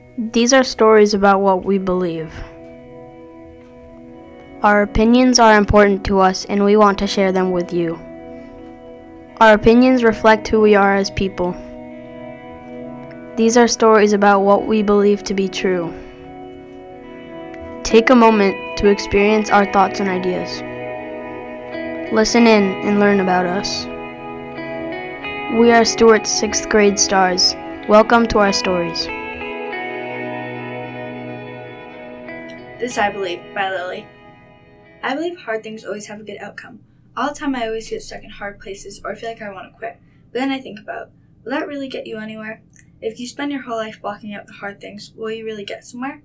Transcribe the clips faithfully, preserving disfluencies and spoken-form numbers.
These are stories about what we believe. Our opinions are important to us and we want to share them with you. Our opinions reflect who we are as people. These are stories about what we believe to be true. Take a moment to experience our thoughts and ideas. Listen in and learn about us. We are Stewart's sixth grade stars. Welcome to our stories. This I Believe by Lily. I believe hard things always have a good outcome. All the time I always get stuck in hard places or feel like I want to quit. But then I think about, will that really get you anywhere? If you spend your whole life blocking out the hard things, will you really get somewhere?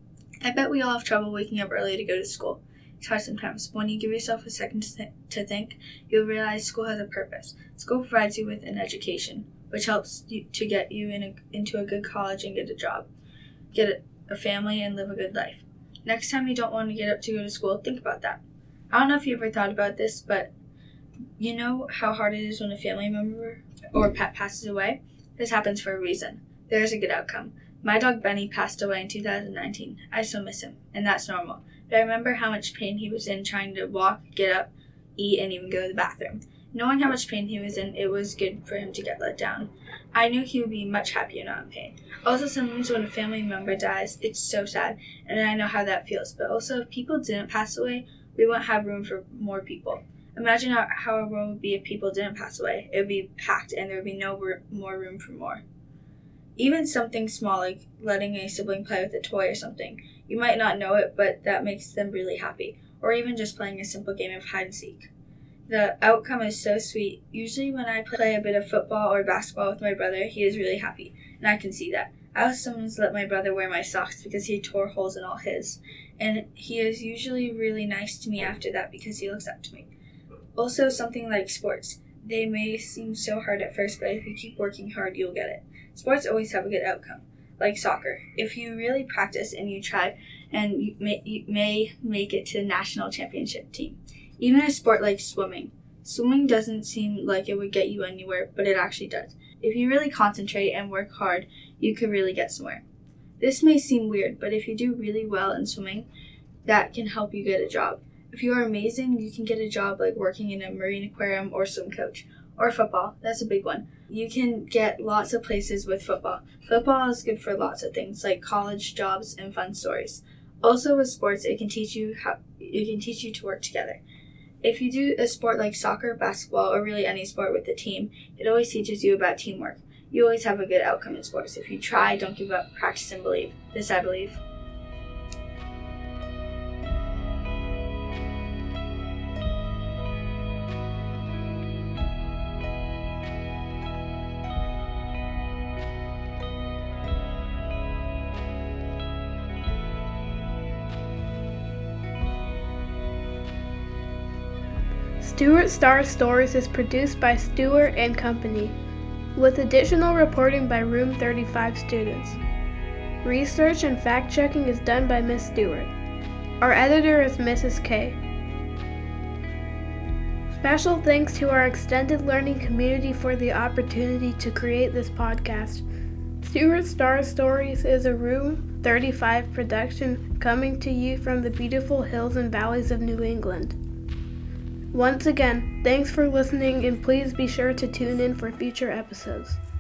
I bet we all have trouble waking up early to go to school. It's hard sometimes, but when you give yourself a second to, th- to think, you'll realize school has a purpose. School provides you with an education, which helps you to get you in a, into a good college and get a job, get a, a family, and live a good life. Next time you don't want to get up to go to school, think about that. I don't know if you ever thought about this, but you know how hard it is when a family member or pet passes away? This happens for a reason. There is a good outcome. My dog Benny passed away in two thousand nineteen. I still miss him, and that's normal. But I remember how much pain he was in trying to walk, get up, eat, and even go to the bathroom. Knowing how much pain he was in, it was good for him to get let down. I knew he would be much happier not in pain. Also, sometimes when a family member dies, it's so sad, and I know how that feels. But also, if people didn't pass away, we wouldn't have room for more people. Imagine how, how our world would be if people didn't pass away. It would be packed, and there would be no r- more room for more. Even something small, like letting a sibling play with a toy or something. You might not know it, but that makes them really happy. Or even just playing a simple game of hide and seek. The outcome is so sweet. Usually when I play a bit of football or basketball with my brother, he is really happy, and I can see that. I was sometimes let my brother wear my socks because he tore holes in all his, and he is usually really nice to me after that because he looks up to me. Also, something like sports. They may seem so hard at first, but if you keep working hard, you'll get it. Sports always have a good outcome, like soccer. If you really practice and you try, and you may, you may make it to the national championship team. Even a sport like swimming. Swimming doesn't seem like it would get you anywhere, but it actually does. If you really concentrate and work hard, you could really get somewhere. This may seem weird, but if you do really well in swimming, that can help you get a job. If you are amazing, you can get a job like working in a marine aquarium or swim coach. Or football. That's a big one. You can get lots of places with football. Football is good for lots of things, like college, jobs, and fun stories. Also with sports, it can teach you how it can teach you to work together. If you do a sport like soccer, basketball, or really any sport with a team, it always teaches you about teamwork. You always have a good outcome in sports. If you try, don't give up, practice, and believe. This I believe. Stewart Star Stories is produced by Stewart and Company, with additional reporting by Room thirty-five students. Research and fact-checking is done by Miss Stewart. Our editor is Missus K. Special thanks to our extended learning community for the opportunity to create this podcast. Stewart Star Stories is a Room thirty-five production coming to you from the beautiful hills and valleys of New England. Once again, thanks for listening, and please be sure to tune in for future episodes.